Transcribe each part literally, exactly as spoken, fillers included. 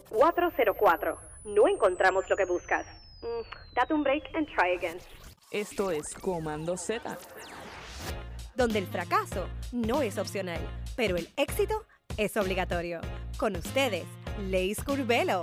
cuatro cero cuatro. No encontramos lo que buscas. Mm, date un break and try again. Esto es Comando Z, donde el fracaso no es opcional, pero el éxito es obligatorio. Con ustedes, Leis Curvelo.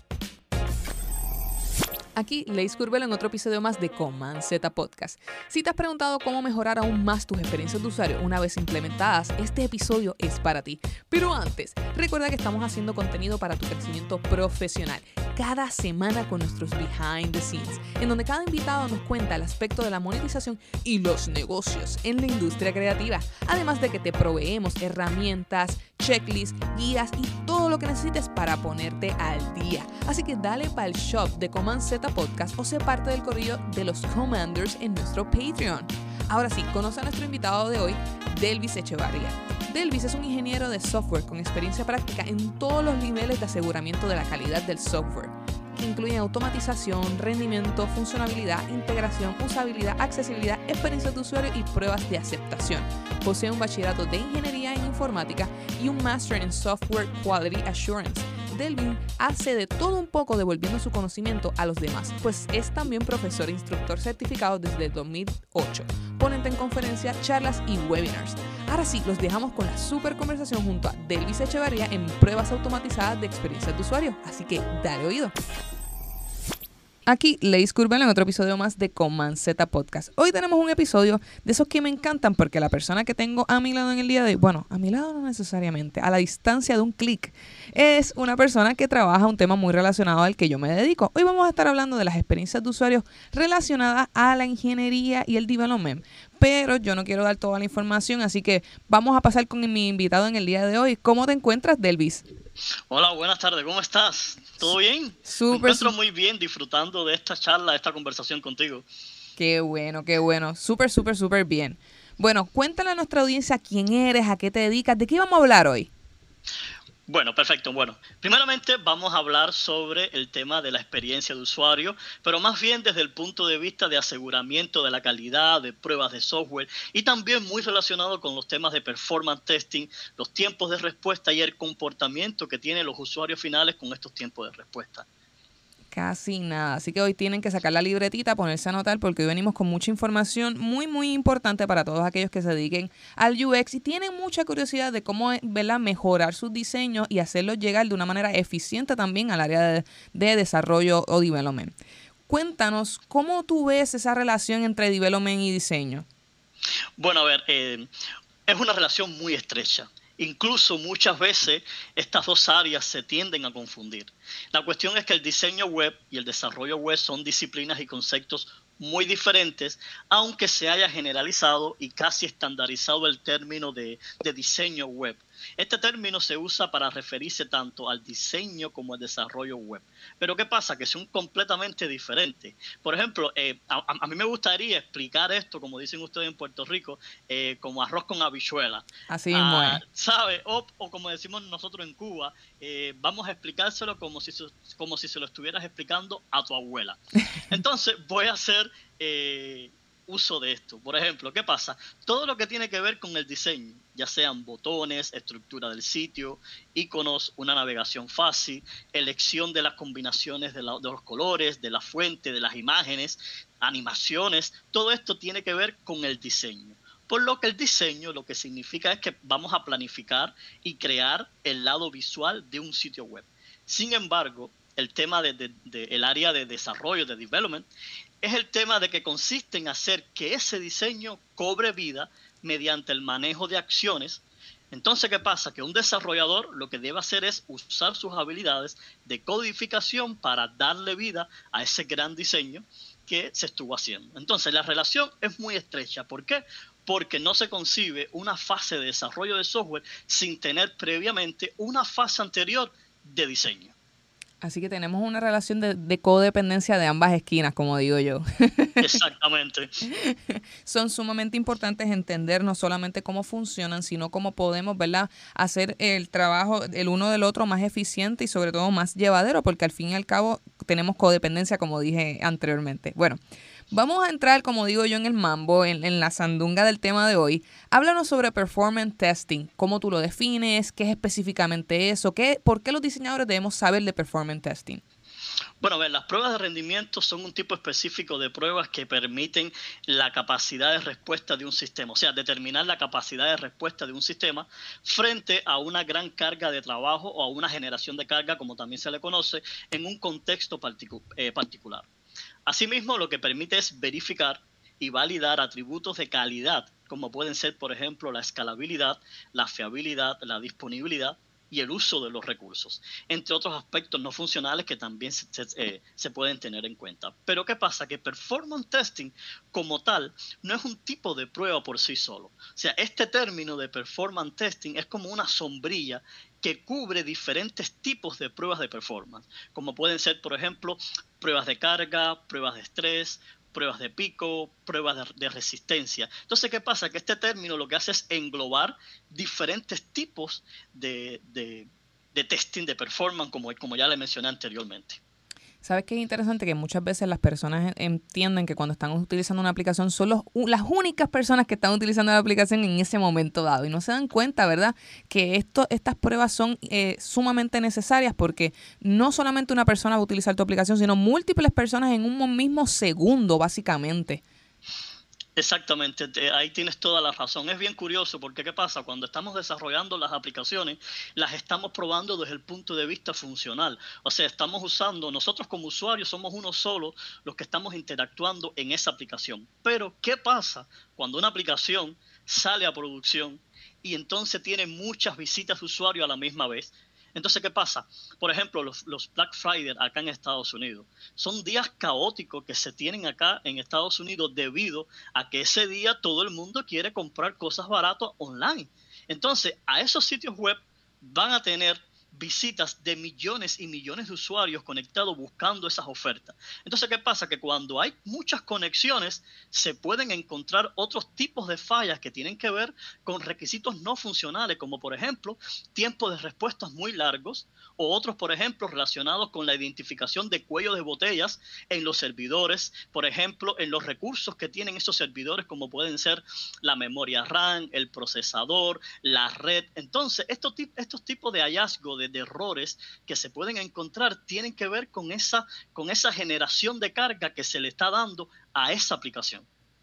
Aquí Leis Curvelo en otro episodio más de Command Z Podcast. Si te has preguntado cómo mejorar aún más tus experiencias de usuario una vez implementadas, este episodio es para ti. Pero antes, recuerda que estamos haciendo contenido para tu crecimiento profesional cada semana con nuestros behind the scenes, en donde cada invitado nos cuenta el aspecto de la monetización y los negocios en la industria creativa, además de que te proveemos herramientas, checklists, guías y todo lo que necesites para ponerte al día. Así que dale para el shop de Command Z Podcast o sé parte del corillo de los Commanders en nuestro Patreon. Ahora sí, conoce a nuestro invitado de hoy, Delvis Echevarría. Delvis es un ingeniero de software con experiencia práctica en todos los niveles de aseguramiento de la calidad del software, que incluyen automatización, rendimiento, funcionalidad, integración, usabilidad, accesibilidad, experiencia de usuario y pruebas de aceptación. Posee un bachillerato de ingeniería en informática y un máster en software quality assurance. Delvis hace de todo un poco devolviendo su conocimiento a los demás, pues es también profesor e instructor certificado desde el dos mil ocho, ponente en conferencias, charlas y webinars. Ahora sí, los dejamos con la super conversación junto a Delvis Echevarría en pruebas automatizadas de experiencias de usuario, así que dale oído. Aquí Leis Curvelo en otro episodio más de Command Z Podcast. Hoy tenemos un episodio de esos que me encantan porque la persona que tengo a mi lado en el día de hoy, bueno, a mi lado no necesariamente, a la distancia de un clic, es una persona que trabaja un tema muy relacionado al que yo me dedico. Hoy vamos a estar hablando de las experiencias de usuarios relacionadas a la ingeniería y el development, pero yo no quiero dar toda la información, así que vamos a pasar con mi invitado en el día de hoy. ¿Cómo te encuentras, Delvis? Hola, buenas tardes, ¿cómo estás? ¿Todo bien? Súper, Me encuentro muy bien disfrutando de esta charla, de esta conversación contigo. Qué bueno, qué bueno. Súper, súper, súper bien. Bueno, cuéntale a nuestra audiencia quién eres, a qué te dedicas, ¿de qué vamos a hablar hoy? Bueno, perfecto. Bueno, primeramente vamos a hablar sobre el tema de la experiencia de usuario, pero más bien desde el punto de vista de aseguramiento de la calidad, de pruebas de software y también muy relacionado con los temas de performance testing, los tiempos de respuesta y el comportamiento que tienen los usuarios finales con estos tiempos de respuesta. Casi nada, así que hoy tienen que sacar la libretita, ponerse a anotar porque hoy venimos con mucha información muy muy importante para todos aquellos que se dediquen al U X y tienen mucha curiosidad de cómo, ¿verdad?, mejorar sus diseños y hacerlos llegar de una manera eficiente también al área de, de desarrollo o development. Cuéntanos, ¿cómo tú ves esa relación entre development y diseño? Bueno, a ver, eh, es una relación muy estrecha. Incluso muchas veces estas dos áreas se tienden a confundir. La cuestión es que el diseño web y el desarrollo web son disciplinas y conceptos muy diferentes, aunque se haya generalizado y casi estandarizado el término de, de diseño web. Este término se usa para referirse tanto al diseño como al desarrollo web. Pero ¿qué pasa? Que son completamente diferentes. Por ejemplo, eh, a, a mí me gustaría explicar esto, como dicen ustedes en Puerto Rico, eh, como arroz con habichuela. Así mismo Ah, es. ¿sabe? O, o como decimos nosotros en Cuba, eh, vamos a explicárselo como si, como si se lo estuvieras explicando a tu abuela. Entonces voy a hacer eh, uso de esto. Por ejemplo, ¿qué pasa? Todo lo que tiene que ver con el diseño, ya sean botones, estructura del sitio, iconos, una navegación fácil, elección de las combinaciones de, la, de los colores, de la fuente, de las imágenes, animaciones, todo esto tiene que ver con el diseño. Por lo que el diseño lo que significa es que vamos a planificar y crear el lado visual de un sitio web. Sin embargo, el tema del de, de, de, área de desarrollo, de development, es el tema de que consiste en hacer que ese diseño cobre vida mediante el manejo de acciones. Entonces, ¿qué pasa? Que un desarrollador lo que debe hacer es usar sus habilidades de codificación para darle vida a ese gran diseño que se estuvo haciendo. Entonces, la relación es muy estrecha. ¿Por qué? Porque no se concibe una fase de desarrollo de software sin tener previamente una fase anterior de diseño. Así que tenemos una relación de, de codependencia de ambas esquinas, como digo yo. Exactamente. Son sumamente importantes entender no solamente cómo funcionan, sino cómo podemos, ¿verdad?, hacer el trabajo el uno del otro más eficiente y sobre todo más llevadero, porque al fin y al cabo tenemos codependencia, como dije anteriormente. Bueno, Vamos a entrar, como digo yo, en el mambo, en, en la sandunga del tema de hoy. Háblanos sobre performance testing, cómo tú lo defines, qué es específicamente eso, qué, por qué los diseñadores debemos saber de performance testing. Bueno, a ver, las pruebas de rendimiento son un tipo específico de pruebas que permiten la capacidad de respuesta de un sistema, o sea, determinar la capacidad de respuesta de un sistema frente a una gran carga de trabajo o a una generación de carga, como también se le conoce, en un contexto particu- eh, particular. Asimismo, lo que permite es verificar y validar atributos de calidad, como pueden ser, por ejemplo, la escalabilidad, la fiabilidad, la disponibilidad y el uso de los recursos, entre otros aspectos no funcionales que también se, se, eh, se pueden tener en cuenta. Pero ¿qué pasa? Que performance testing como tal no es un tipo de prueba por sí solo. O sea, este término de performance testing es como una sombrilla que cubre diferentes tipos de pruebas de performance, como pueden ser, por ejemplo, pruebas de carga, pruebas de estrés, pruebas de pico, pruebas de, de resistencia. Entonces, ¿qué pasa? Que este término lo que hace es englobar diferentes tipos de, de, de testing, de performance, como, como ya le mencioné anteriormente. ¿Sabes qué es interesante? Que muchas veces las personas entienden que cuando están utilizando una aplicación son los, las únicas personas que están utilizando la aplicación en ese momento dado y no se dan cuenta, ¿verdad? Que esto, estas pruebas son eh, sumamente necesarias porque no solamente una persona va a utilizar tu aplicación, sino múltiples personas en un mismo segundo, básicamente. Exactamente, te, ahí tienes toda la razón. Es bien curioso porque ¿qué pasa? Cuando estamos desarrollando las aplicaciones, las estamos probando desde el punto de vista funcional. O sea, estamos usando, nosotros como usuarios somos uno solo los que estamos interactuando en esa aplicación. Pero ¿qué pasa cuando una aplicación sale a producción y entonces tiene muchas visitas de usuario a la misma vez? Entonces, ¿qué pasa? Por ejemplo, los, los Black Friday acá en Estados Unidos son días caóticos que se tienen acá en Estados Unidos debido a que ese día todo el mundo quiere comprar cosas baratas online. Entonces, a esos sitios web van a tener visitas de millones y millones de usuarios conectados buscando esas ofertas. Entonces, ¿qué pasa? Que cuando hay muchas conexiones, se pueden encontrar otros tipos de fallas que tienen que ver con requisitos no funcionales, como por ejemplo, tiempos de respuestas muy largos, o otros, por ejemplo, relacionados con la identificación de cuellos de botellas en los servidores, por ejemplo, en los recursos que tienen esos servidores, como pueden ser la memoria RAM, el procesador, la red. Entonces, estos, estos tipos de hallazgos, de, de errores que se pueden encontrar, tienen que ver con esa, con esa generación de carga que se le está dando a esa aplicación.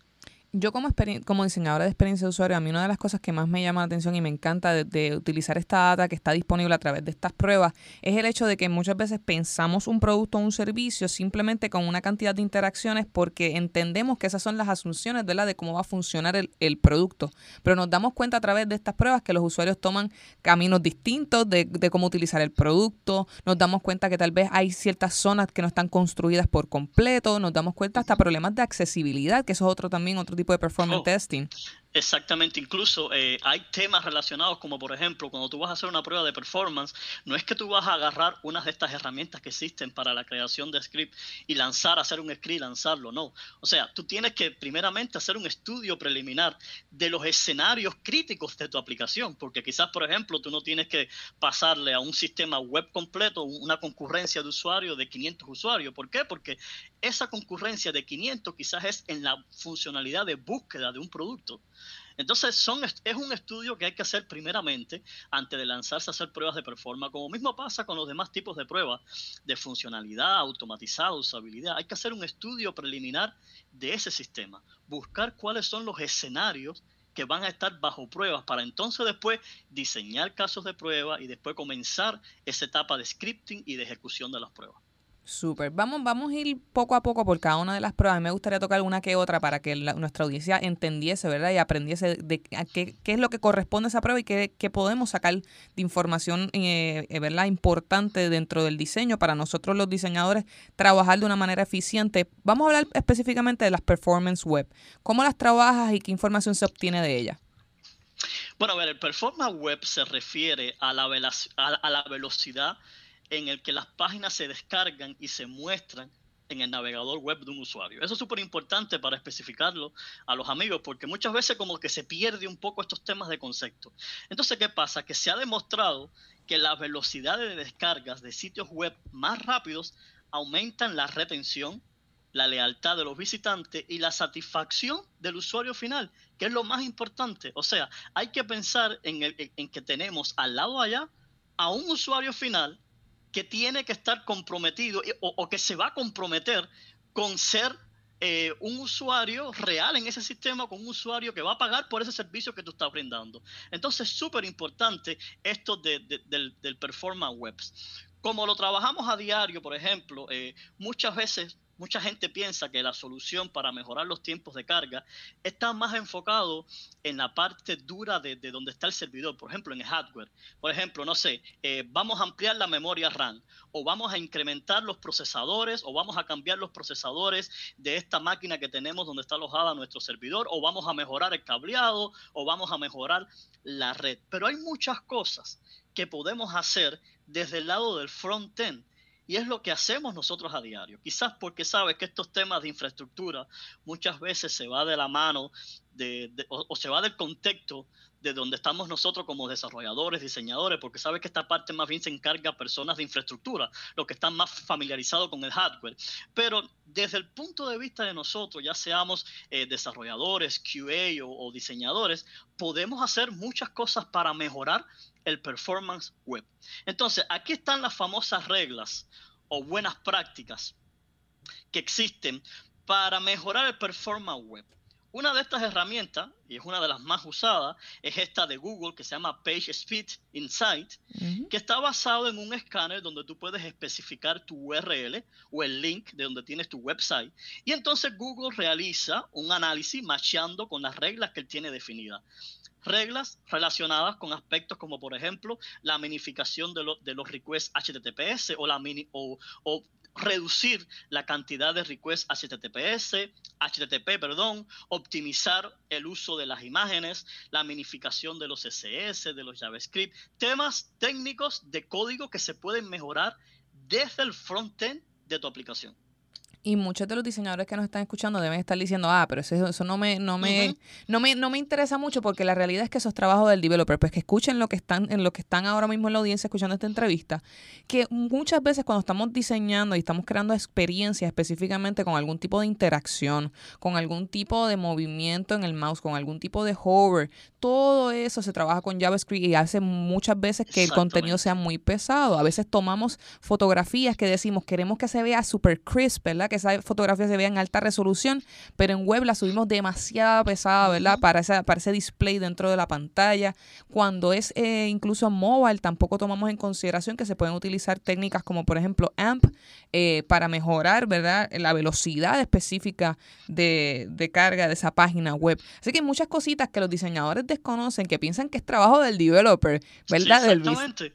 Yo como, como diseñadora de experiencia de usuario, a mí una de las cosas que más me llama la atención y me encanta de, de utilizar esta data que está disponible a través de estas pruebas es el hecho de que muchas veces pensamos un producto o un servicio simplemente con una cantidad de interacciones porque entendemos que esas son las asunciones, ¿verdad?, de cómo va a funcionar el, el producto. Pero nos damos cuenta a través de estas pruebas que los usuarios toman caminos distintos de, de cómo utilizar el producto. Nos damos cuenta que tal vez hay ciertas zonas que no están construidas por completo. Nos damos cuenta hasta problemas de accesibilidad, que eso es otro también, otro tipo de performance Oh. testing. Exactamente, incluso eh, hay temas relacionados como por ejemplo cuando tú vas a hacer una prueba de performance, no es que tú vas a agarrar unas de estas herramientas que existen para la creación de script y lanzar, hacer un script y lanzarlo, no. O sea, tú tienes que primeramente hacer un estudio preliminar de los escenarios críticos de tu aplicación, porque quizás por ejemplo tú no tienes que pasarle a un sistema web completo una concurrencia de usuarios de quinientos usuarios. ¿Por qué? Porque esa concurrencia de quinientos quizás es en la funcionalidad de búsqueda de un producto. Entonces son, es un estudio que hay que hacer primeramente antes de lanzarse a hacer pruebas de performance, como mismo pasa con los demás tipos de pruebas de funcionalidad, automatizada, usabilidad. Hay que hacer un estudio preliminar de ese sistema, buscar cuáles son los escenarios que van a estar bajo pruebas para entonces después diseñar casos de prueba y después comenzar esa etapa de scripting y de ejecución de las pruebas. Súper. Vamos, vamos a ir poco a poco por cada una de las pruebas. Me gustaría tocar una que otra para que la, nuestra audiencia entendiese, ¿verdad? Y aprendiese de a qué, qué es lo que corresponde a esa prueba y qué, qué podemos sacar de información, eh, ¿verdad?, importante dentro del diseño para nosotros los diseñadores trabajar de una manera eficiente. Vamos a hablar específicamente de las performance web. ¿Cómo las trabajas y qué información se obtiene de ellas? Bueno, a ver, el performance web se refiere a la, velac- a, a la velocidad en el que las páginas se descargan y se muestran en el navegador web de un usuario. Eso es súper importante para especificarlo a los amigos, porque muchas veces como que se pierde un poco estos temas de concepto. Entonces, ¿qué pasa? Que se ha demostrado que las velocidades de descargas de sitios web más rápidos aumentan la retención, la lealtad de los visitantes y la satisfacción del usuario final, que es lo más importante. O sea, hay que pensar en, el, en que tenemos al lado allá a un usuario final que tiene que estar comprometido o, o que se va a comprometer con ser eh, un usuario real en ese sistema, con un usuario que va a pagar por ese servicio que tú estás brindando. Entonces, súper importante esto de, de, del, del performance web. Como lo trabajamos a diario, por ejemplo, eh, muchas veces mucha gente piensa que la solución para mejorar los tiempos de carga está más enfocado en la parte dura de, de donde está el servidor, por ejemplo, en el hardware. Por ejemplo, no sé, eh, vamos a ampliar la memoria RAM, o vamos a incrementar los procesadores, o vamos a cambiar los procesadores de esta máquina que tenemos donde está alojada nuestro servidor, o vamos a mejorar el cableado, o vamos a mejorar la red. Pero hay muchas cosas que podemos hacer desde el lado del front-end. Y es lo que hacemos nosotros a diario. Quizás porque sabes que estos temas de infraestructura muchas veces se va de la mano de, de, o, o se va del contexto de donde estamos nosotros como desarrolladores, diseñadores, porque sabes que esta parte más bien se encarga a personas de infraestructura, los que están más familiarizados con el hardware. Pero desde el punto de vista de nosotros, ya seamos eh, desarrolladores, Q A o, o diseñadores, podemos hacer muchas cosas para mejorar el performance web. Entonces, aquí están las famosas reglas o buenas prácticas que existen para mejorar el performance web. Una de estas herramientas, y es una de las más usadas, es esta de Google que se llama PageSpeed Insight, uh-huh. que está basado en un escáner donde tú puedes especificar tu U R L o el link de donde tienes tu website. Y entonces Google realiza un análisis macheando con las reglas que él tiene definidas. Reglas relacionadas con aspectos como, por ejemplo, la minificación de, lo, de los requests H T T P S o, la mini, o, o reducir la cantidad de requests H T T P S, H T T P, perdón, optimizar el uso de las imágenes, la minificación de los C S S, de los JavaScript, temas técnicos de código que se pueden mejorar desde el frontend de tu aplicación. Y muchos de los diseñadores que nos están escuchando deben estar diciendo, ah, pero eso, eso no me, no me, uh-huh. no me, no me interesa mucho, porque la realidad es que eso es trabajo del developer. Pues que escuchen lo que están, en lo que están ahora mismo en la audiencia escuchando esta entrevista, que muchas veces cuando estamos diseñando y estamos creando experiencias específicamente con algún tipo de interacción, con algún tipo de movimiento en el mouse, con algún tipo de hover, todo eso se trabaja con JavaScript y hace muchas veces que el contenido sea muy pesado. A veces tomamos fotografías que decimos, queremos que se vea super crisp, ¿verdad? Que esa fotografía se vea en alta resolución, pero en web la subimos demasiado pesada, ¿verdad? Para, esa, para ese display dentro de la pantalla. Cuando es eh, incluso mobile, tampoco tomamos en consideración que se pueden utilizar técnicas como, por ejemplo, A M P eh, para mejorar, ¿verdad?, la velocidad específica de, de carga de esa página web. Así que hay muchas cositas que los diseñadores desconocen, que piensan que es trabajo del developer, ¿verdad? Sí, exactamente.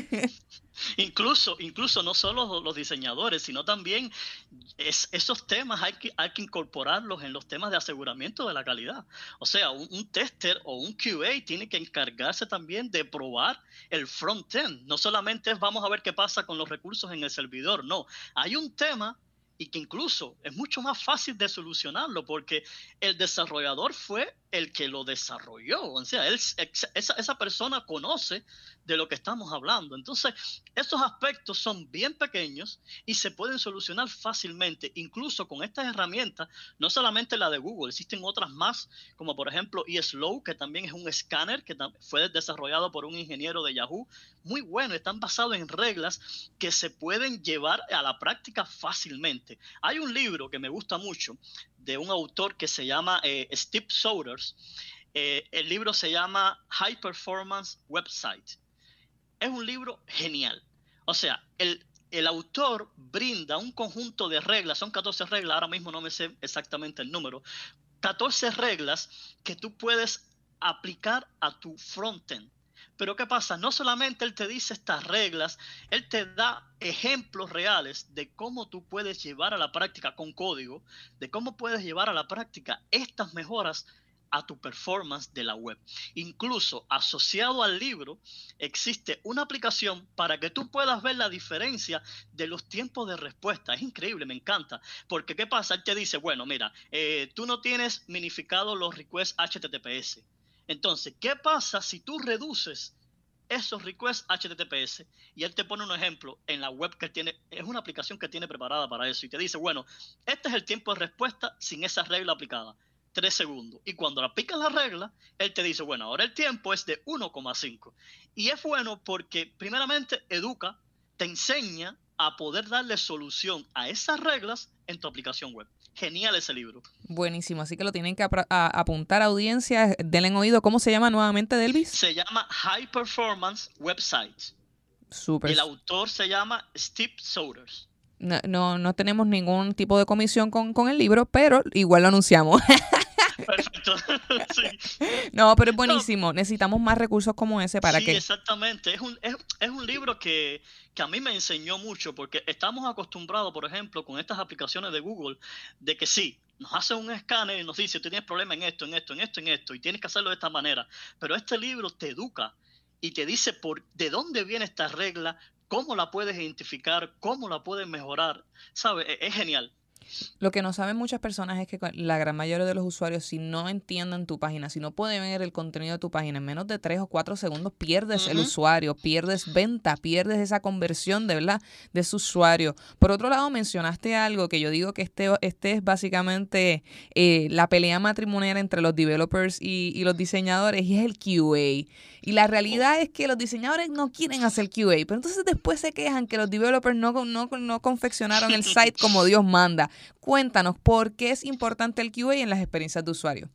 Incluso, incluso no solo los diseñadores, sino también es, esos temas hay que, hay que incorporarlos en los temas de aseguramiento de la calidad. O sea, un, un tester o un Q A tiene que encargarse también de probar el front-end. No solamente es vamos a ver qué pasa con los recursos en el servidor, no. Hay un tema y que incluso es mucho más fácil de solucionarlo porque el desarrollador fue el que lo desarrolló. O sea, él, esa, esa persona conoce de lo que estamos hablando. Entonces, esos aspectos son bien pequeños y se pueden solucionar fácilmente, incluso con estas herramientas, no solamente la de Google, existen otras más, como por ejemplo eSlow, que también es un escáner que fue desarrollado por un ingeniero de Yahoo, muy bueno, están basados en reglas que se pueden llevar a la práctica fácilmente. Hay un libro que me gusta mucho de un autor que se llama eh, Steve Souders. Eh, el libro se llama High Performance Website. Es un libro genial. O sea, el, el autor brinda un conjunto de reglas, son catorce reglas, ahora mismo no me sé exactamente el número, catorce reglas que tú puedes aplicar a tu frontend. Pero ¿qué pasa? No solamente él te dice estas reglas, él te da ejemplos reales de cómo tú puedes llevar a la práctica con código, de cómo puedes llevar a la práctica estas mejoras a tu performance de la web. Incluso asociado al libro existe una aplicación para que tú puedas ver la diferencia de los tiempos de respuesta. Es increíble, me encanta. Porque ¿qué pasa? Él te dice, bueno, mira, eh, tú no tienes minificado los requests H T T P S. Entonces, ¿qué pasa si tú reduces esos requests H T T P S. Y él te pone un ejemplo en la web que tiene, es una aplicación que tiene preparada para eso. Y te dice, bueno, este es el tiempo de respuesta sin esa regla aplicada. tres segundos. Y cuando le aplicas la regla, él te dice, bueno, ahora el tiempo es de uno coma cinco. Y es bueno porque, primeramente, educa, te enseña a poder darle solución a esas reglas en tu aplicación web. Genial ese libro. Buenísimo, así que lo tienen que ap- a- apuntar a audiencia, denle en oído. ¿Cómo se llama nuevamente, Delvis? Se llama High Performance Websites. Súper. El autor se llama Steve Souders. No, no, no tenemos ningún tipo de comisión con, con el libro, pero igual lo anunciamos. Perfecto. Sí. No, pero es buenísimo. Necesitamos más recursos como ese para Sí, que... exactamente. Es un, es, es un libro que, que a mí me enseñó mucho porque estamos acostumbrados, por ejemplo, con estas aplicaciones de Google, de que sí, nos hace un escáner y nos dice, tú tienes problema en esto, en esto, en esto, en esto, y tienes que hacerlo de esta manera. Pero este libro te educa y te dice por de dónde viene esta regla, cómo la puedes identificar, cómo la puedes mejorar. ¿Sabes? Es, es genial. Lo que no saben muchas personas es que la gran mayoría de los usuarios, si no entienden tu página, si no pueden ver el contenido de tu página en menos de tres o cuatro segundos, pierdes uh-huh. el usuario, pierdes venta, pierdes esa conversión de verdad de ese usuario. Por otro lado, mencionaste algo que yo digo que este, este es básicamente eh, la pelea matrimonial entre los developers y, y los diseñadores, y es el Q A. Y la realidad es que los diseñadores no quieren hacer Q A, pero entonces después se quejan que los developers no, no, no confeccionaron el site como Dios manda. Cuéntanos, ¿por qué es importante el Q A en las experiencias de usuario?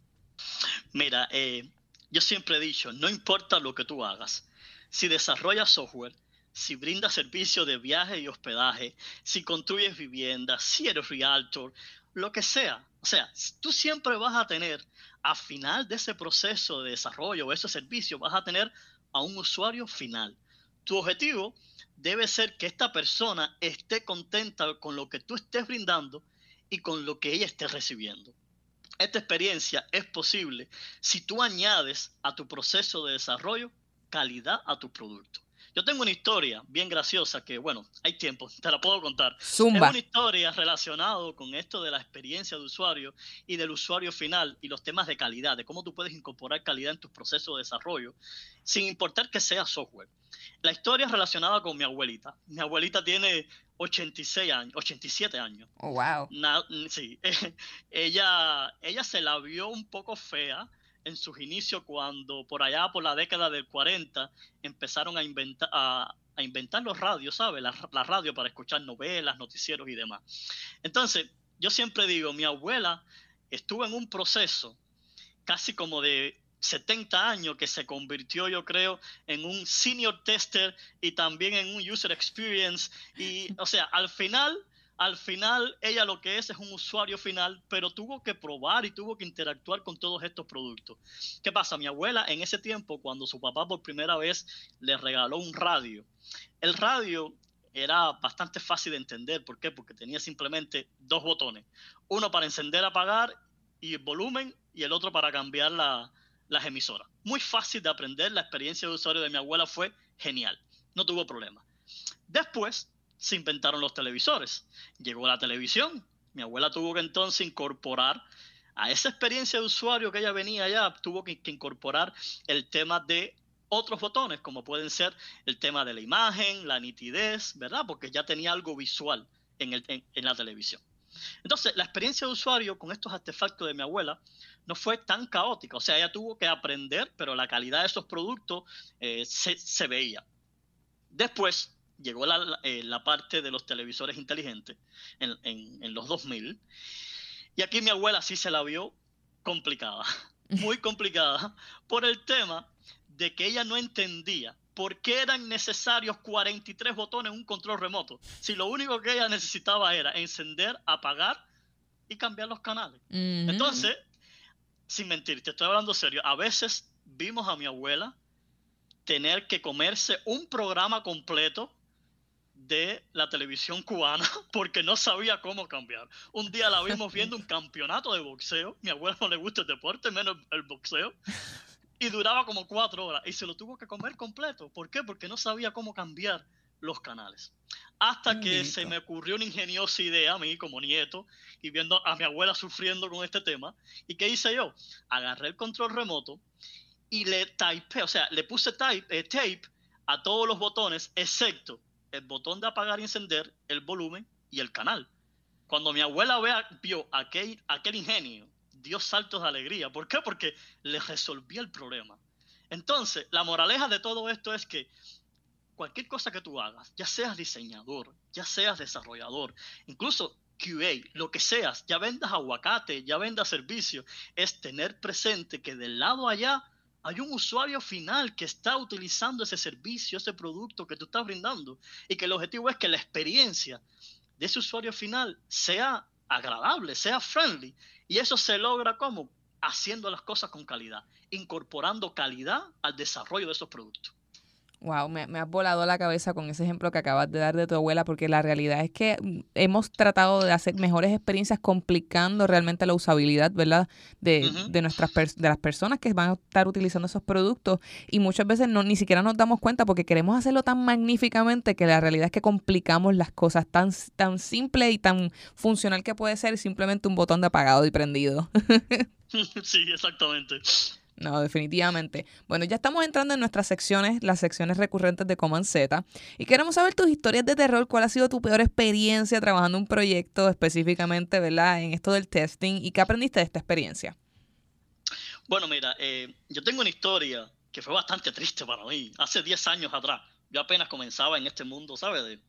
Mira, eh, yo siempre he dicho, no importa lo que tú hagas, si desarrollas software, si brindas servicios de viaje y hospedaje, si construyes viviendas, si eres realtor, lo que sea. O sea, tú siempre vas a tener, al final de ese proceso de desarrollo o ese servicio, vas a tener a un usuario final. Tu objetivo debe ser que esta persona esté contenta con lo que tú estés brindando y con lo que ella esté recibiendo. Esta experiencia es posible si tú añades a tu proceso de desarrollo calidad a tu producto. Yo tengo una historia bien graciosa que, bueno, hay tiempo, te la puedo contar. Zumba. Es una historia relacionada con esto de la experiencia de usuario y del usuario final y los temas de calidad, de cómo tú puedes incorporar calidad en tus procesos de desarrollo, sin importar que sea software. La historia es relacionada con mi abuelita. Mi abuelita tiene ochenta y seis años, ochenta y siete años. Oh, wow. Na, sí, ella, ella se la vio un poco fea en sus inicios cuando por allá por la década del cuarenta empezaron a inventar, a, a inventar los radios, ¿sabes? La, la radio para escuchar novelas, noticieros y demás. Entonces, yo siempre digo, mi abuela estuvo en un proceso casi como de setenta años que se convirtió, yo creo, en un senior tester y también en un user experience. Y, o sea, al final... Al final, ella lo que es es un usuario final, pero tuvo que probar y tuvo que interactuar con todos estos productos. ¿Qué pasa? Mi abuela en ese tiempo, cuando su papá por primera vez le regaló un radio, el radio era bastante fácil de entender. ¿Por qué? Porque tenía simplemente dos botones. Uno para encender, apagar y el volumen, y el otro para cambiar la, las emisoras. Muy fácil de aprender. La experiencia de usuario de mi abuela fue genial. No tuvo problema. Después se inventaron los televisores. Llegó la televisión. Mi abuela tuvo que entonces incorporar a esa experiencia de usuario que ella venía ya, tuvo que, que incorporar el tema de otros botones, como pueden ser el tema de la imagen, la nitidez, ¿verdad? Porque ya tenía algo visual en, el, en, en la televisión. Entonces, la experiencia de usuario con estos artefactos de mi abuela no fue tan caótica. O sea, ella tuvo que aprender, pero la calidad de esos productos eh, se, se veía. Después llegó la, eh, la parte de los televisores inteligentes en, en, en los dos mil. Y aquí mi abuela sí se la vio complicada, muy complicada, por el tema de que ella no entendía por qué eran necesarios cuarenta y tres botones en un control remoto, si lo único que ella necesitaba era encender, apagar y cambiar los canales. Uh-huh. Entonces, sin mentir, te estoy hablando serio, a veces vimos a mi abuela tener que comerse un programa completo de la televisión cubana porque no sabía cómo cambiar. Un día la vimos viendo un campeonato de boxeo. Mi abuela no le gusta el deporte, menos el boxeo. Y duraba como cuatro horas. Y se lo tuvo que comer completo. ¿Por qué? Porque no sabía cómo cambiar los canales. Hasta que se me ocurrió una ingeniosa idea a mí como nieto y viendo a mi abuela sufriendo con este tema. ¿Y qué hice yo? Agarré el control remoto y le typeé, o sea, le puse type, eh, tape a todos los botones, excepto el botón de apagar y encender, el volumen y el canal. Cuando mi abuela vea, vio aquel, aquel ingenio, dio saltos de alegría. ¿Por qué? Porque le resolvía el problema. Entonces, la moraleja de todo esto es que cualquier cosa que tú hagas, ya seas diseñador, ya seas desarrollador, incluso Q A, lo que seas, ya vendas aguacate, ya vendas servicios, es tener presente que del lado allá hay un usuario final que está utilizando ese servicio, ese producto que tú estás brindando, y que el objetivo es que la experiencia de ese usuario final sea agradable, sea friendly, y eso se logra ¿cómo? Haciendo las cosas con calidad, incorporando calidad al desarrollo de esos productos. Wow, me, me has volado la cabeza con ese ejemplo que acabas de dar de tu abuela, porque la realidad es que mm, hemos tratado de hacer mejores experiencias complicando realmente la usabilidad, ¿verdad? De, Uh-huh. de nuestras pers- de las personas que van a estar utilizando esos productos, y muchas veces no ni siquiera nos damos cuenta porque queremos hacerlo tan magníficamente que la realidad es que complicamos las cosas tan, tan simple y tan funcional que puede ser simplemente un botón de apagado y prendido. Sí, exactamente. No, definitivamente. Bueno, ya estamos entrando en nuestras secciones, las secciones recurrentes de Command Z, y queremos saber tus historias de terror. ¿Cuál ha sido tu peor experiencia trabajando un proyecto específicamente, ¿verdad? En esto del testing, y qué aprendiste de esta experiencia? Bueno, mira, eh, yo tengo una historia que fue bastante triste para mí. Hace diez años atrás, yo apenas comenzaba en este mundo, ¿sabes? De,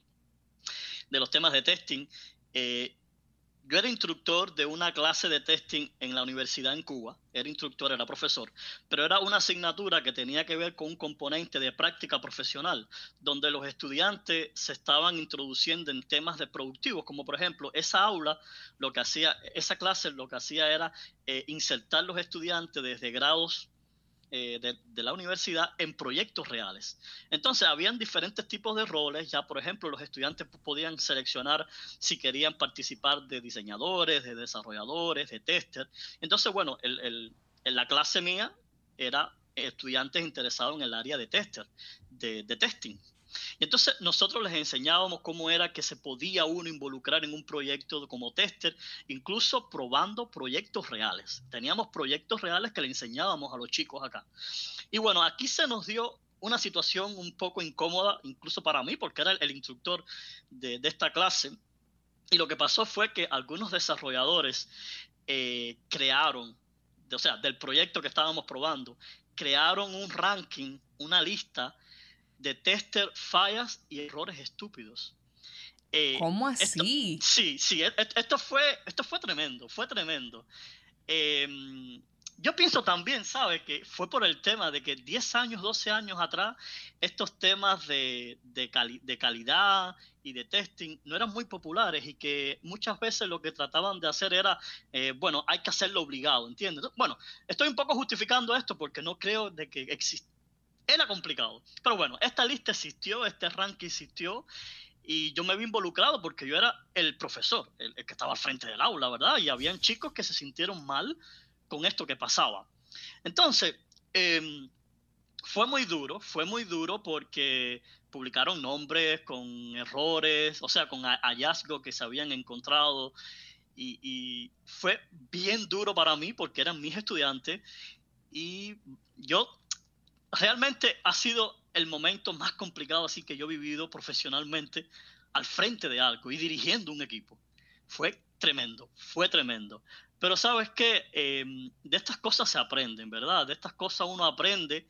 de los temas de testing. Eh, Yo era instructor de una clase de testing en la universidad en Cuba. Era instructor, era profesor, pero era una asignatura que tenía que ver con un componente de práctica profesional, donde los estudiantes se estaban introduciendo en temas de productivos, como por ejemplo, esa aula, lo que hacía, esa clase lo que hacía era eh, insertar los estudiantes desde grados eh, de, de la universidad en proyectos reales. Entonces, habían diferentes tipos de roles. Ya, por ejemplo, los estudiantes podían seleccionar si querían participar de diseñadores, de desarrolladores, de testers. Entonces, bueno, el, el, en la clase mía era estudiantes interesados en el área de tester, de, de testing. Y entonces nosotros les enseñábamos cómo era que se podía uno involucrar en un proyecto como tester, incluso probando proyectos reales. Teníamos proyectos reales que le enseñábamos a los chicos acá. Y bueno, aquí se nos dio una situación un poco incómoda, incluso para mí, porque era el, el instructor de, de esta clase. Y lo que pasó fue que algunos desarrolladores eh, crearon, o sea, del proyecto que estábamos probando, crearon un ranking, una lista de tester fallas y errores estúpidos. Eh, ¿Cómo esto, así? sí, sí, esto fue, esto fue tremendo, fue tremendo. Eh, yo pienso también, ¿sabes? Que fue por el tema de que diez años, doce años atrás, estos temas de, de, cali de calidad y de testing no eran muy populares, y que muchas veces lo que trataban de hacer era, eh, bueno, hay que hacerlo obligado, ¿entiendes? Bueno, estoy un poco justificando esto porque no creo de que exista. Era complicado. Pero bueno, esta lista existió, este ranking existió, y yo me vi involucrado porque yo era el profesor, el, el que estaba al frente del aula, ¿verdad? Y habían chicos que se sintieron mal con esto que pasaba. Entonces, eh, fue muy duro, fue muy duro porque publicaron nombres con errores, o sea, con hallazgos que se habían encontrado, y, y fue bien duro para mí porque eran mis estudiantes, y yo realmente ha sido el momento más complicado así que yo he vivido profesionalmente al frente de algo y dirigiendo un equipo. Fue tremendo, fue tremendo. Pero sabes qué, eh, de estas cosas se aprenden, ¿verdad? De estas cosas uno aprende,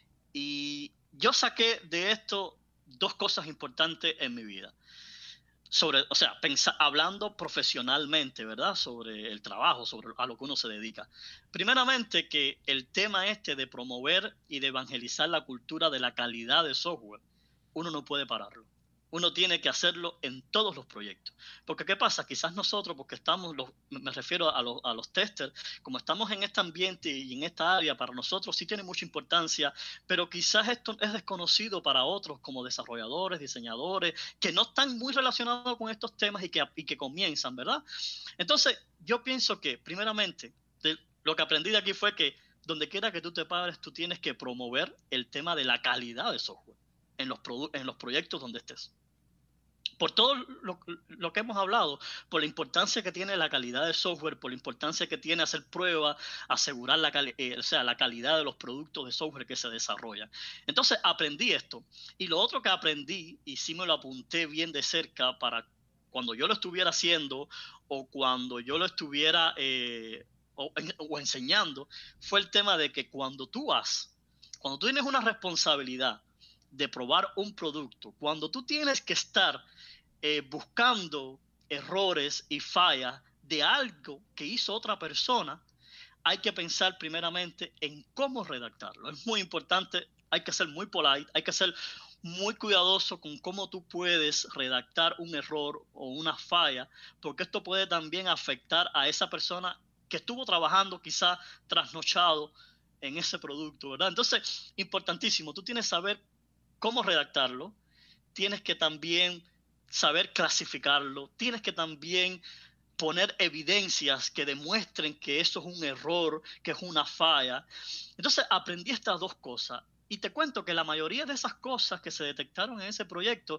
y yo saqué de esto dos cosas importantes en mi vida. Sobre, o sea, pensa, hablando profesionalmente, ¿verdad? Sobre el trabajo, sobre a lo que uno se dedica. Primeramente, que el tema este de promover y de evangelizar la cultura de la calidad de software, uno no puede pararlo. Uno tiene que hacerlo en todos los proyectos. Porque ¿qué pasa? Quizás nosotros, porque estamos, los, me refiero a los, a los testers, como estamos en este ambiente y en esta área, para nosotros sí tiene mucha importancia, pero quizás esto es desconocido para otros como desarrolladores, diseñadores, que no están muy relacionados con estos temas y que, y que comienzan, ¿verdad? Entonces, yo pienso que, primeramente, de, lo que aprendí de aquí fue que donde quiera que tú te pares, tú tienes que promover el tema de la calidad de software en los, en los proyectos donde estés. por todo lo, lo que hemos hablado, por la importancia que tiene la calidad del software, por la importancia que tiene hacer pruebas, asegurar la, cali eh, o sea, la calidad de los productos de software que se desarrollan. Entonces aprendí esto. Y lo otro que aprendí, y sí me lo apunté bien de cerca para cuando yo lo estuviera haciendo o cuando yo lo estuviera eh, o, o enseñando, fue el tema de que cuando tú vas, cuando tú tienes una responsabilidad de probar un producto, cuando tú tienes que estar Eh, buscando errores y fallas de algo que hizo otra persona, hay que pensar primeramente en cómo redactarlo. Es muy importante, hay que ser muy polite, hay que ser muy cuidadoso con cómo tú puedes redactar un error o una falla, porque esto puede también afectar a esa persona que estuvo trabajando quizá trasnochado en ese producto, ¿verdad? Entonces, importantísimo, tú tienes que saber cómo redactarlo, tienes que también saber clasificarlo, tienes que también poner evidencias que demuestren que eso es un error, que es una falla. Entonces aprendí estas dos cosas y te cuento que la mayoría de esas cosas que se detectaron en ese proyecto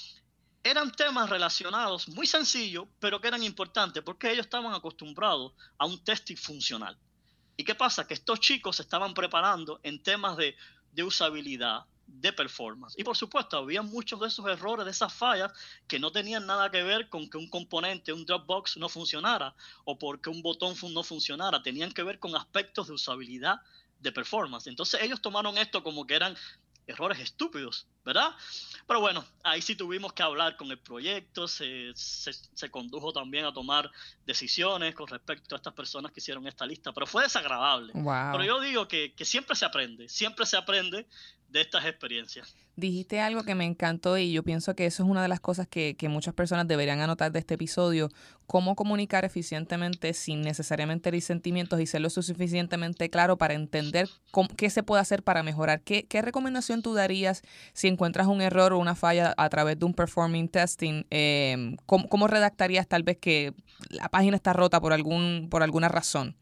eran temas relacionados, muy sencillos, pero que eran importantes porque ellos estaban acostumbrados a un testing funcional. ¿Y qué pasa? Que estos chicos se estaban preparando en temas de, de usabilidad, de performance. Y por supuesto, había muchos de esos errores, de esas fallas, que no tenían nada que ver con que un componente, un Dropbox no funcionara o porque un botón no funcionara. Tenían que ver con aspectos de usabilidad, de performance. Entonces ellos tomaron esto como que eran errores estúpidos, ¿verdad? Pero bueno, ahí sí tuvimos que hablar con el proyecto, se, se, se condujo también a tomar decisiones con respecto a estas personas que hicieron esta lista, pero fue desagradable. Wow. Pero yo digo que, que siempre se aprende, siempre se aprende de estas experiencias. Dijiste algo que me encantó y yo pienso que eso es una de las cosas que, que muchas personas deberían anotar de este episodio, cómo comunicar eficientemente sin necesariamente herir sentimientos y ser lo suficientemente claro para entender cómo, qué se puede hacer para mejorar. ¿Qué, qué recomendación tú darías si encuentras un error o una falla a través de un performing testing? Eh, ¿cómo, ¿Cómo redactarías tal vez que la página está rota por, algún, por alguna razón?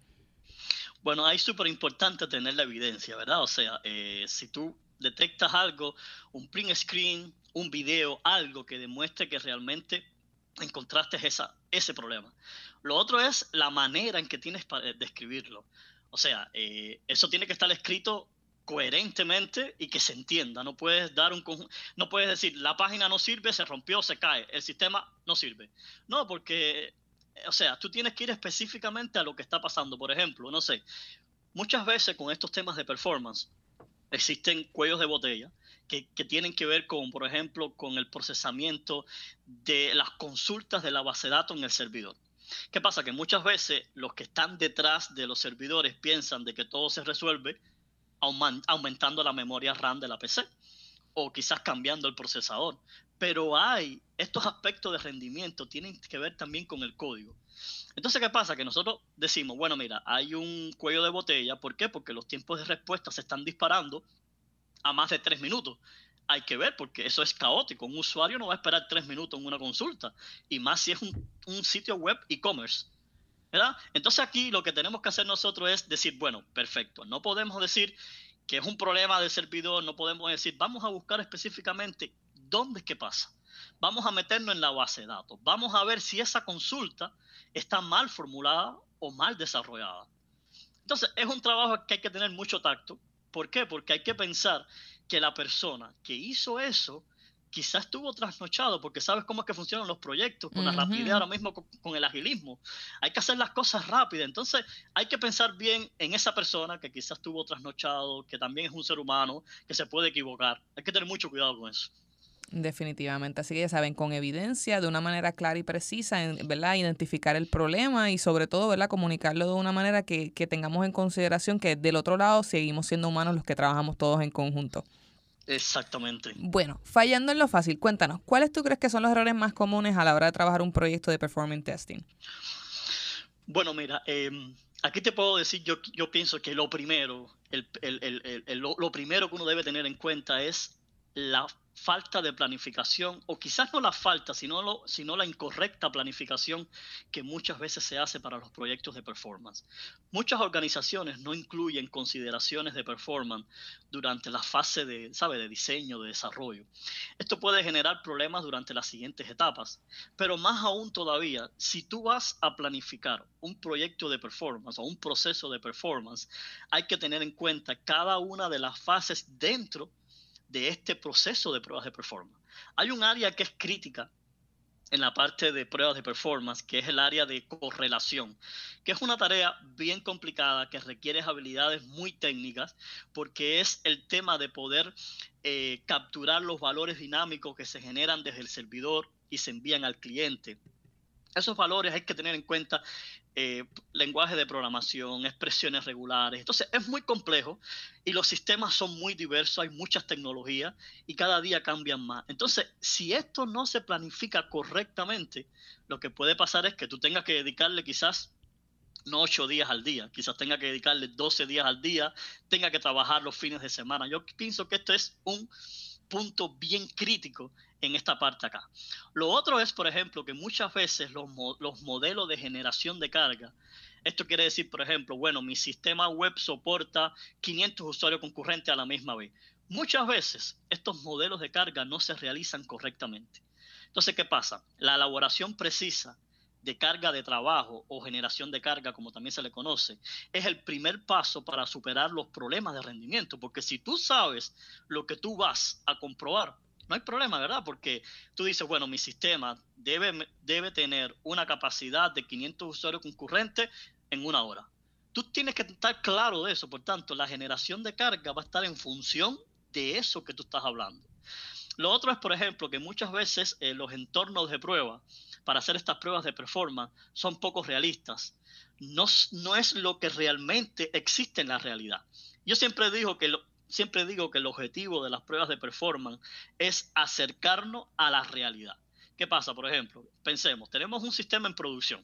Bueno, ahí es súper importante tener la evidencia, ¿verdad? O sea, eh, si tú detectas algo, un print screen, un video, algo que demuestre que realmente encontraste esa, ese problema. Lo otro es la manera en que tienes para describirlo. O sea, eh, eso tiene que estar escrito coherentemente y que se entienda. No puedes dar un no puedes decir la página no sirve, se rompió, se cae, el sistema no sirve. No, porque, o sea, tú tienes que ir específicamente a lo que está pasando. Por ejemplo, no sé, muchas veces con estos temas de performance existen cuellos de botella que, que tienen que ver con, por ejemplo, con el procesamiento de las consultas de la base de datos en el servidor. ¿Qué pasa? Que muchas veces los que están detrás de los servidores piensan de que todo se resuelve aumentando la memoria RAM de la P C o quizás cambiando el procesador. Pero hay estos aspectos de rendimiento tienen que ver también con el código. Entonces, ¿qué pasa? Que nosotros decimos, bueno, mira, hay un cuello de botella. ¿Por qué? Porque los tiempos de respuesta se están disparando a más de tres minutos. Hay que ver, porque eso es caótico. Un usuario no va a esperar tres minutos en una consulta. Y más si es un, un sitio web e-commerce, ¿verdad? Entonces aquí lo que tenemos que hacer nosotros es decir, bueno, perfecto. No podemos decir que es un problema del servidor. No podemos decir, vamos a buscar específicamente dónde es que pasa. Vamos a meternos en la base de datos. Vamos a ver si esa consulta está mal formulada o mal desarrollada. Entonces, es un trabajo que hay que tener mucho tacto. ¿Por qué? Porque hay que pensar que la persona que hizo eso quizás estuvo trasnochado, porque sabes cómo es que funcionan los proyectos, con uh-huh. la rapidez ahora mismo, con, con el agilismo. Hay que hacer las cosas rápidas. Entonces, hay que pensar bien en esa persona que quizás estuvo trasnochado, que también es un ser humano, que se puede equivocar. Hay que tener mucho cuidado con eso. Definitivamente, así que ya saben, con evidencia, de una manera clara y precisa, ¿verdad? Identificar el problema y sobre todo, ¿verdad? Comunicarlo de una manera que, que tengamos en consideración que del otro lado seguimos siendo humanos los que trabajamos todos en conjunto. Exactamente. Bueno, fallando en lo fácil, cuéntanos, ¿cuáles tú crees que son los errores más comunes a la hora de trabajar un proyecto de performance testing? Bueno, mira, eh, aquí te puedo decir, yo, yo pienso que lo primero, el, el, el, el, lo, lo primero que uno debe tener en cuenta es la falta de planificación, o quizás no la falta, sino, lo, sino la incorrecta planificación que muchas veces se hace para los proyectos de performance. Muchas organizaciones no incluyen consideraciones de performance durante la fase de, ¿sabe? de diseño, de desarrollo. Esto puede generar problemas durante las siguientes etapas, pero más aún todavía, si tú vas a planificar un proyecto de performance o un proceso de performance, hay que tener en cuenta cada una de las fases dentro de este proceso de pruebas de performance. Hay un área que es crítica en la parte de pruebas de performance, que es el área de correlación, que es una tarea bien complicada que requiere habilidades muy técnicas, porque es el tema de poder eh, capturar los valores dinámicos que se generan desde el servidor y se envían al cliente. Esos valores hay que tener en cuenta eh, lenguaje de programación, expresiones regulares. Entonces es muy complejo y los sistemas son muy diversos, hay muchas tecnologías y cada día cambian más. Entonces, si esto no se planifica correctamente, lo que puede pasar es que tú tengas que dedicarle quizás no ocho días al día, quizás tenga que dedicarle doce días al día, tenga que trabajar los fines de semana. Yo pienso que esto es un punto bien crítico en esta parte acá. Lo otro es, por ejemplo, que muchas veces los, los modelos de generación de carga, esto quiere decir, por ejemplo, bueno, mi sistema web soporta quinientos usuarios concurrentes a la misma vez. Muchas veces estos modelos de carga no se realizan correctamente. Entonces, ¿qué pasa? La elaboración precisa de carga de trabajo o generación de carga, como también se le conoce, es el primer paso para superar los problemas de rendimiento, porque si tú sabes lo que tú vas a comprobar, no hay problema, ¿verdad? Porque tú dices, bueno, mi sistema debe, debe tener una capacidad de quinientos usuarios concurrentes en una hora. Tú tienes que estar claro de eso, por tanto, la generación de carga va a estar en función de eso que tú estás hablando. Lo otro es, por ejemplo, que muchas veces eh, los entornos de prueba para hacer estas pruebas de performance son poco realistas. No, no es lo que realmente existe en la realidad. Yo siempre digo, que lo, siempre digo que el objetivo de las pruebas de performance es acercarnos a la realidad. ¿Qué pasa? Por ejemplo, pensemos, tenemos un sistema en producción.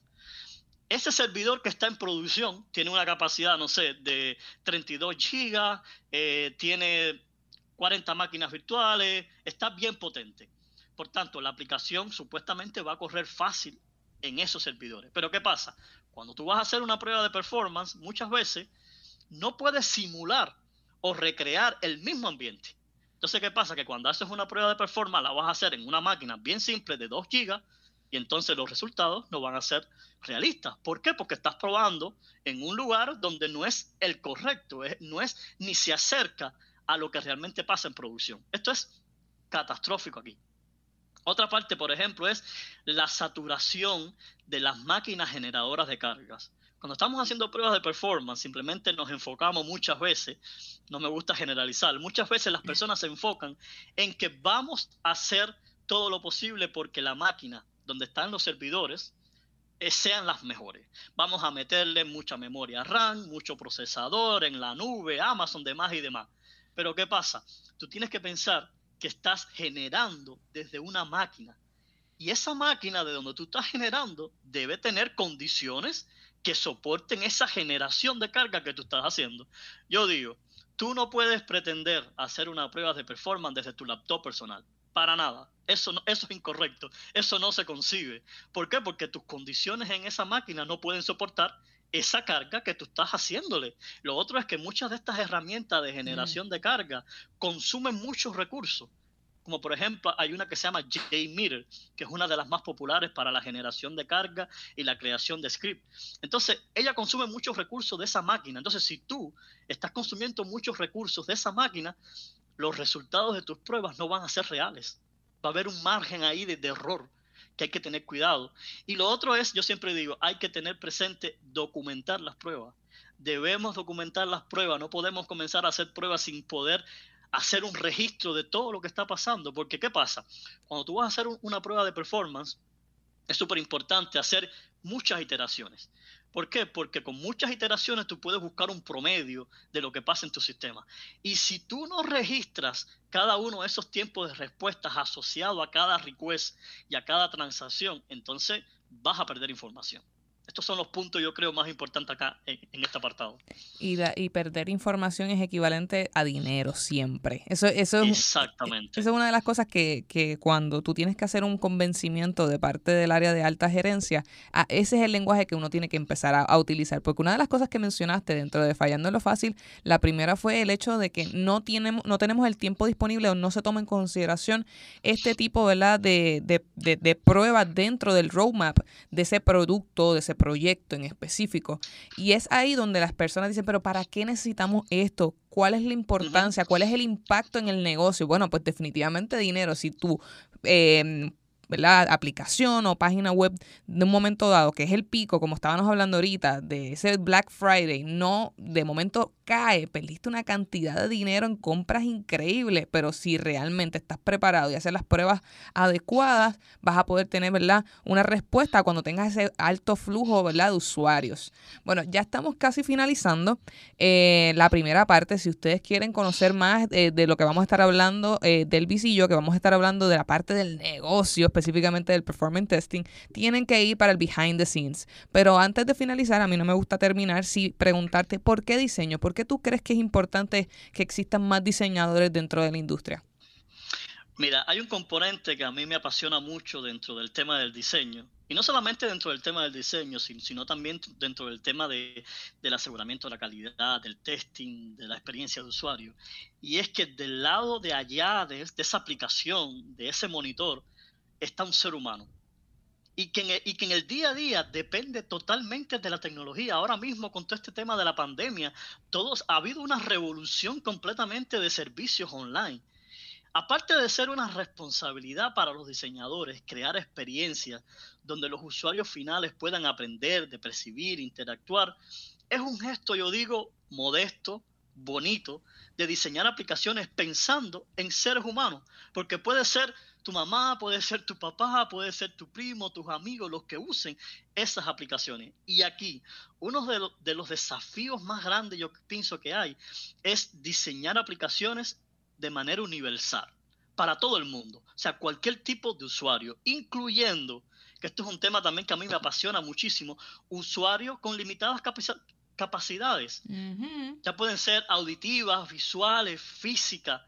Ese servidor que está en producción tiene una capacidad, no sé, de treinta y dos gigas, eh, tiene cuarenta máquinas virtuales, está bien potente. Por tanto, la aplicación supuestamente va a correr fácil en esos servidores. Pero ¿qué pasa? Cuando tú vas a hacer una prueba de performance, muchas veces no puedes simular o recrear el mismo ambiente. Entonces, ¿qué pasa? Que cuando haces una prueba de performance, la vas a hacer en una máquina bien simple de dos gigas y entonces los resultados no van a ser realistas. ¿Por qué? Porque estás probando en un lugar donde no es el correcto, no es ni se acerca a lo que realmente pasa en producción. Esto es catastrófico aquí. Otra parte, por ejemplo, es la saturación de las máquinas generadoras de cargas. Cuando estamos haciendo pruebas de performance, simplemente nos enfocamos muchas veces, no me gusta generalizar, muchas veces las personas se enfocan en que vamos a hacer todo lo posible porque la máquina donde están los servidores eh, sean las mejores. Vamos a meterle mucha memoria RAM, mucho procesador en la nube, Amazon, demás y demás. Pero ¿qué pasa? Tú tienes que pensar que estás generando desde una máquina. Y esa máquina de donde tú estás generando debe tener condiciones que soporten esa generación de carga que tú estás haciendo. Yo digo, tú no puedes pretender hacer una prueba de performance desde tu laptop personal. Para nada. Eso, no, eso es incorrecto. Eso no se concibe. ¿Por qué? Porque tus condiciones en esa máquina no pueden soportar esa carga que tú estás haciéndole. Lo otro es que muchas de estas herramientas de generación mm. de carga consumen muchos recursos. Como por ejemplo, hay una que se llama JMeter, que es una de las más populares para la generación de carga y la creación de script. Entonces, ella consume muchos recursos de esa máquina. Entonces, si tú estás consumiendo muchos recursos de esa máquina, los resultados de tus pruebas no van a ser reales. Va a haber un margen ahí de, de error que hay que tener cuidado. Y lo otro es, yo siempre digo, hay que tener presente documentar las pruebas. Debemos documentar las pruebas. No podemos comenzar a hacer pruebas sin poder hacer un registro de todo lo que está pasando. Porque, ¿qué pasa? Cuando tú vas a hacer un, una prueba de performance, es súper importante hacer muchas iteraciones. ¿Por qué? Porque con muchas iteraciones tú puedes buscar un promedio de lo que pasa en tu sistema. Y si tú no registras cada uno de esos tiempos de respuestas asociados a cada request y a cada transacción, entonces vas a perder información. Esto estos son los puntos, yo creo, más importantes acá en, en este apartado. Y, la, y perder información es equivalente a dinero siempre. Eso, eso, Exactamente. Eso es una de las cosas que, que cuando tú tienes que hacer un convencimiento de parte del área de alta gerencia, a, ese es el lenguaje que uno tiene que empezar a, a utilizar. Porque una de las cosas que mencionaste dentro de Fallando en lo Fácil, la primera fue el hecho de que no, tenemos, no tenemos el tiempo disponible o no se toma en consideración este tipo, ¿verdad?, de, de, de, de pruebas dentro del roadmap de ese producto, de ese proyecto en específico. Y es ahí donde las personas dicen, pero ¿para qué necesitamos esto? ¿Cuál es la importancia? ¿Cuál es el impacto en el negocio? Bueno, pues definitivamente dinero. Si tú... Eh, ¿verdad?, aplicación o página web de un momento dado, que es el pico, como estábamos hablando ahorita, de ese Black Friday, no, de momento cae, perdiste una cantidad de dinero en compras increíbles, pero si realmente estás preparado y haces las pruebas adecuadas, vas a poder tener, ¿verdad?, una respuesta cuando tengas ese alto flujo, ¿verdad?, de usuarios. Bueno, ya estamos casi finalizando eh, la primera parte. Si ustedes quieren conocer más eh, de lo que vamos a estar hablando, eh, Delvis y yo, que vamos a estar hablando de la parte del negocio, específicamente del performance testing, tienen que ir para el behind the scenes. Pero antes de finalizar, a mí no me gusta terminar sin preguntarte ¿por qué diseño? ¿Por qué tú crees que es importante que existan más diseñadores dentro de la industria? Mira, hay un componente que a mí me apasiona mucho dentro del tema del diseño, y no solamente dentro del tema del diseño, sino también dentro del tema de, del aseguramiento de la calidad, del testing, de la experiencia de usuario. Y es que del lado de allá de, de esa aplicación, de ese monitor, está un ser humano. Y que, en el, y que en el día a día depende totalmente de la tecnología. Ahora mismo, con todo este tema de la pandemia, todos, ha habido una revolución completamente de servicios online. Aparte de ser una responsabilidad para los diseñadores, crear experiencias donde los usuarios finales puedan aprender, de percibir, interactuar, es un gesto, yo digo, modesto, bonito, de diseñar aplicaciones pensando en seres humanos. Porque puede ser tu mamá, puede ser tu papá, puede ser tu primo, tus amigos, los que usen esas aplicaciones. Y aquí, uno de, lo, de los desafíos más grandes yo pienso que hay es diseñar aplicaciones de manera universal, para todo el mundo. O sea, cualquier tipo de usuario, incluyendo, que esto es un tema también que a mí me apasiona muchísimo, usuarios con limitadas capacidades. capacidades. Uh-huh. Ya pueden ser auditivas, visuales, físicas.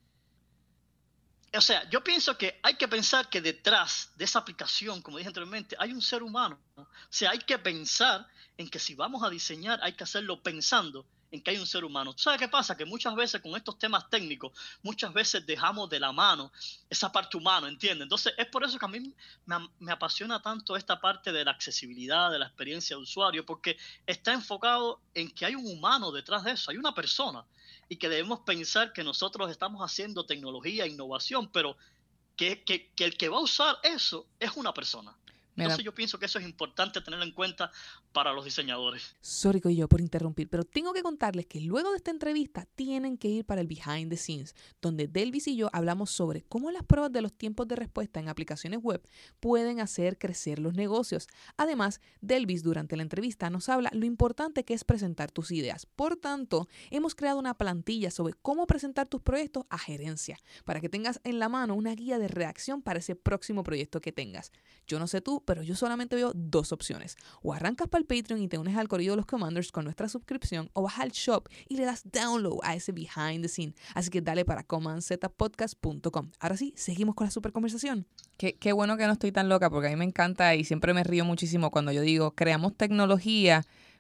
O sea, yo pienso que hay que pensar que detrás de esa aplicación, como dije anteriormente, hay un ser humano. O sea, hay que pensar en que si vamos a diseñar, hay que hacerlo pensando en que hay un ser humano. ¿Sabes qué pasa? Que muchas veces con estos temas técnicos, muchas veces dejamos de la mano esa parte humana, ¿entiendes? Entonces, es por eso que a mí me, me apasiona tanto esta parte de la accesibilidad, de la experiencia de usuario, porque está enfocado en que hay un humano detrás de eso, hay una persona, y que debemos pensar que nosotros estamos haciendo tecnología, innovación, pero que, que, que el que va a usar eso es una persona. Entonces yo pienso que eso es importante tenerlo en cuenta para los diseñadores. Sorry que yo por interrumpir, pero tengo que contarles que luego de esta entrevista tienen que ir para el behind the scenes, donde Delvis y yo hablamos sobre cómo las pruebas de los tiempos de respuesta en aplicaciones web pueden hacer crecer los negocios. Además, Delvis durante la entrevista nos habla lo importante que es presentar tus ideas. Por tanto, hemos creado una plantilla sobre cómo presentar tus proyectos a gerencia, para que tengas en la mano una guía de reacción para ese próximo proyecto que tengas. Yo no sé tú, pero yo solamente veo dos opciones. O arrancas para el Patreon y te unes al corillo de los Commanders con nuestra suscripción, o vas al shop y le das download a ese behind the scene. Así que dale para command z podcast punto com. Ahora sí, seguimos con la super conversación. Qué, qué bueno que no estoy tan loca, porque a mí me encanta y siempre me río muchísimo cuando yo digo, creamos tecnología,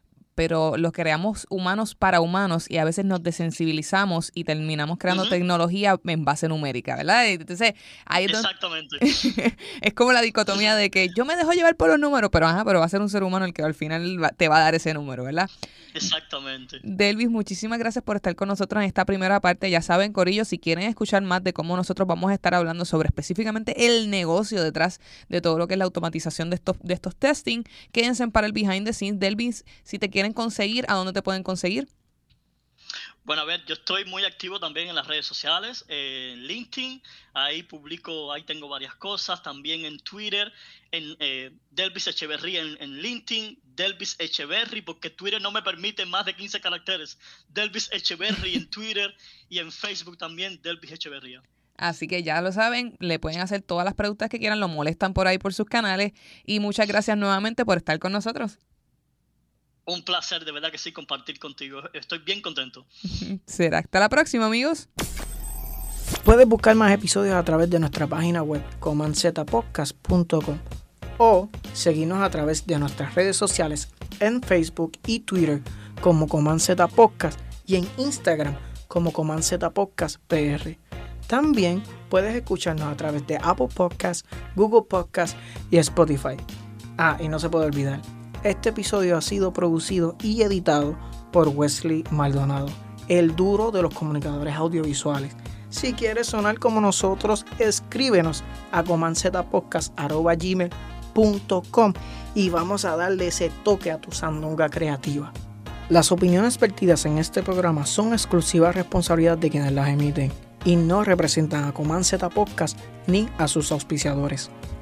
pero lo creamos humanos para humanos y a veces nos desensibilizamos y terminamos creando uh-huh. tecnología en base numérica, ¿verdad? Entonces, ahí es donde... Exactamente. Es como la dicotomía de que yo me dejo llevar por los números, pero ajá, pero va a ser un ser humano el que al final va, te va a dar ese número, ¿verdad? Exactamente. Delvis, muchísimas gracias por estar con nosotros en esta primera parte. Ya saben, corillo, si quieren escuchar más de cómo nosotros vamos a estar hablando sobre específicamente el negocio detrás de todo lo que es la automatización de estos, de estos testing, quédense para el behind the scenes. Delvis, si te quieren conseguir, ¿a dónde te pueden conseguir? Bueno, a ver, yo estoy muy activo también en las redes sociales, eh, en LinkedIn, ahí publico, ahí tengo varias cosas, también en Twitter, en eh, Delvis Echeverría en, en LinkedIn, Delvis Echeverry, porque Twitter no me permite más de quince caracteres, Delvis Echeverry en Twitter y en Facebook también, Delvis Echeverría. Así que ya lo saben, le pueden hacer todas las preguntas que quieran, lo molestan por ahí por sus canales y muchas gracias nuevamente por estar con nosotros. Un placer, de verdad que sí, compartir contigo. Estoy bien contento. Será hasta la próxima, amigos. Puedes buscar más episodios a través de nuestra página web command z podcast punto com o seguirnos a través de nuestras redes sociales en Facebook y Twitter como Command Z Podcast y en Instagram como Command Z Podcast P R. También puedes escucharnos a través de Apple Podcasts, Google Podcasts y Spotify. Ah, y no se puede olvidar, este episodio ha sido producido y editado por Wesley Maldonado, el duro de los comunicadores audiovisuales. Si quieres sonar como nosotros, escríbenos a command z podcast arroba gmail punto com y vamos a darle ese toque a tu sandunga creativa. Las opiniones vertidas en este programa son exclusiva responsabilidad de quienes las emiten y no representan a Command Z Podcast ni a sus auspiciadores.